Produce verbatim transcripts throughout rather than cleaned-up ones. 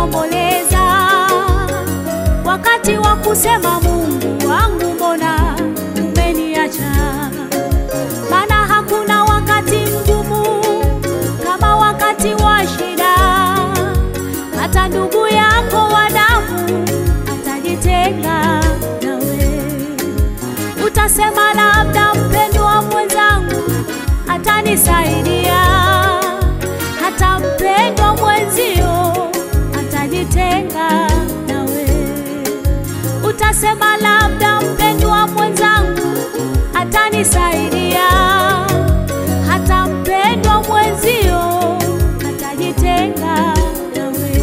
kuomboleza, wakati wa kusema Mungu wangu mbona umeniacha. Maana hakuna wakati mgumu kama wakati wa shida, hata ndugu yako wa damu atajitenga nawe. Utasema labda mpendwa mwenzangu atanisaidia, hata mpendwa mwenzio atajitenga nawe. Utasema labda mpendwa mwenzangu atanisaidia, hata mpendwa mwenzio atajitenga nawe.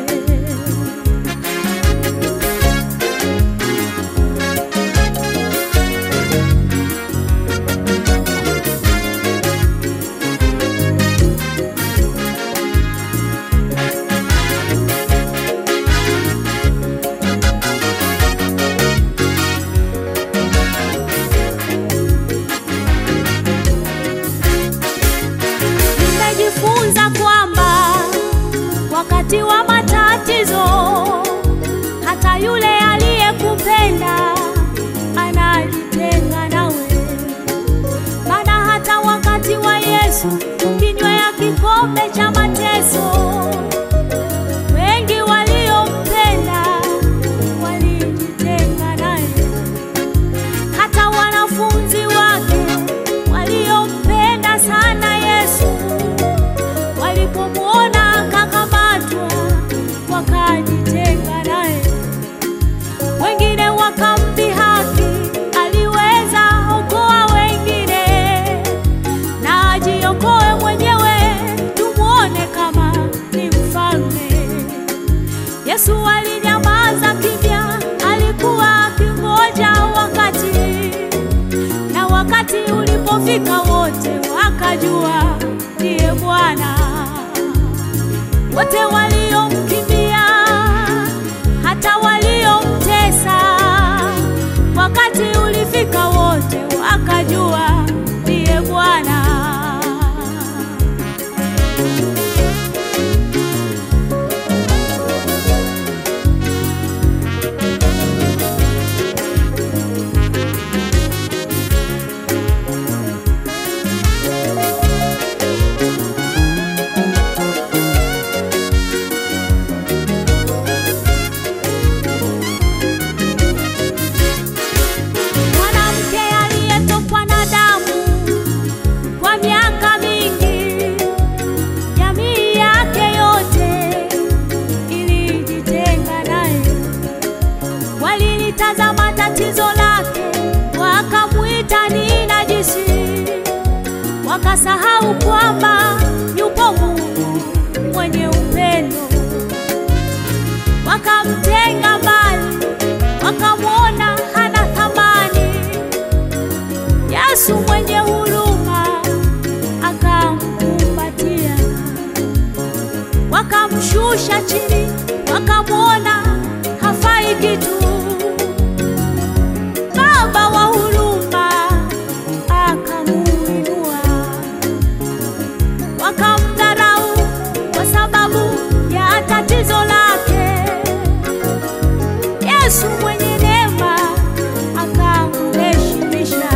Nimejifunza kwamba wakati wa matatizo hata yule aliyekupenda anajitenga nawe. Maana hata wakati wa Yesu kinywea kikombe cha mateso, wengi waliompenda walijitenga naye. Hata wanafunzi wake waliompenda sana Yesu, walipomwona akakamatwa wakajitenga naye. Wengine wakamdhihaki, aliweza okoa wengine na ajiokoe mwenyewe, tumuone kama ni mfalme. Yesu alinyamaza kimya, alikuwa akingoja wakati, na wakati ulipofika wote wakajua ndiye Bwana. Wote waliomkimbia, hata waliomtesa, wakati ulifika wote wakajua ndiye Bwana. Mwanamke aliyetokwa na damu kwa miaka mingi, jamii yake yote ilijitenga naye. Walilitazama tatizo lake wakamuita ni najisi, wakasahau kwamba yupo Mungu mwenye upendo. Wakamtenga mbali, wakamwona hana thamani. Yesu mwenye huruma akamkumbatia, wakamshusha chini, wakamwona hafai kitu. Baba wa huruma akamuinua, wakamdharau kwa sababu ya tatizo lake. Yesu mwenye neema akamheshimisha.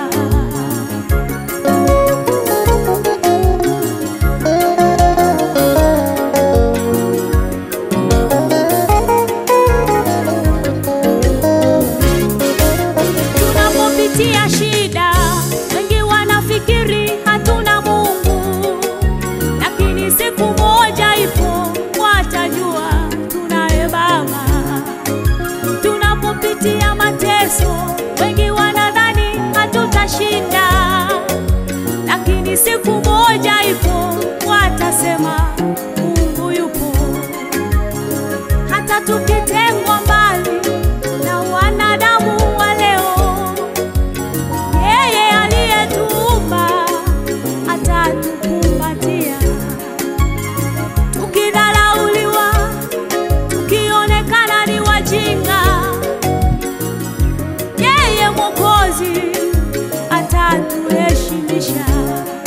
Tunapopitia shida, wengi wanafikiri hatuna Mungu, lakini siku moja ipo watajua tunaye Baba. Tunapopitia mateso, wengi wanadhani hatutashinda, lakini siku moja ipo watasema Mungu yupo. Hata tukitengwa mbali na wanadamu wa leo, yeye aliyetuumba atatukumbatia. Tukidharauliwa, tukionekana ni wajinga, yeye Mwokozi atatuheshimisha.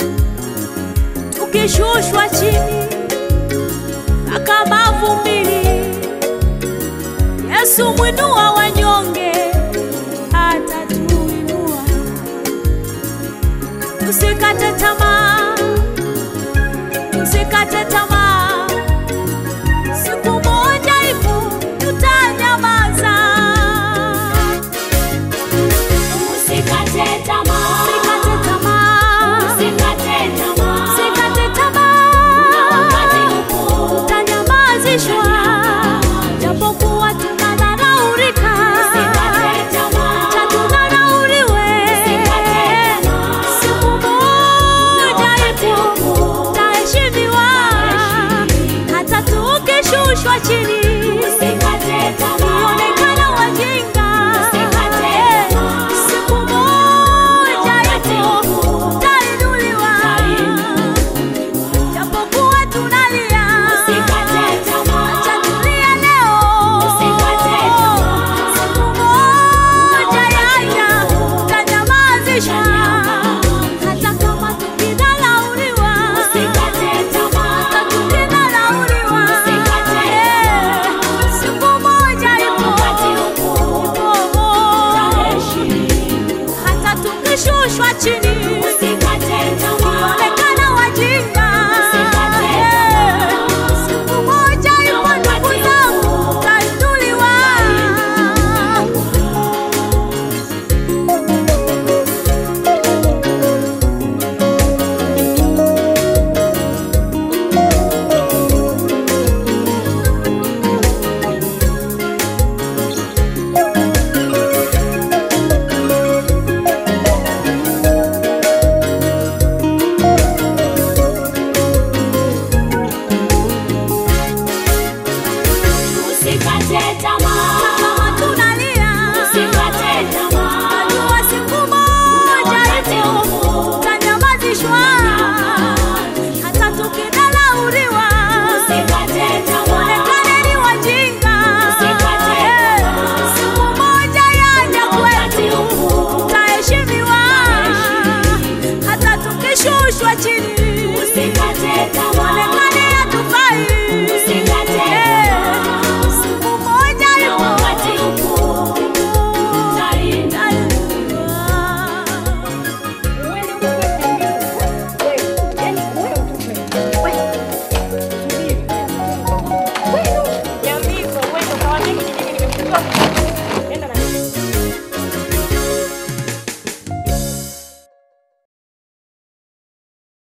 Tukishushwa chini kama mavumbini, Yesu mwinua wanyonge, atatuinua. Usikate tamaa.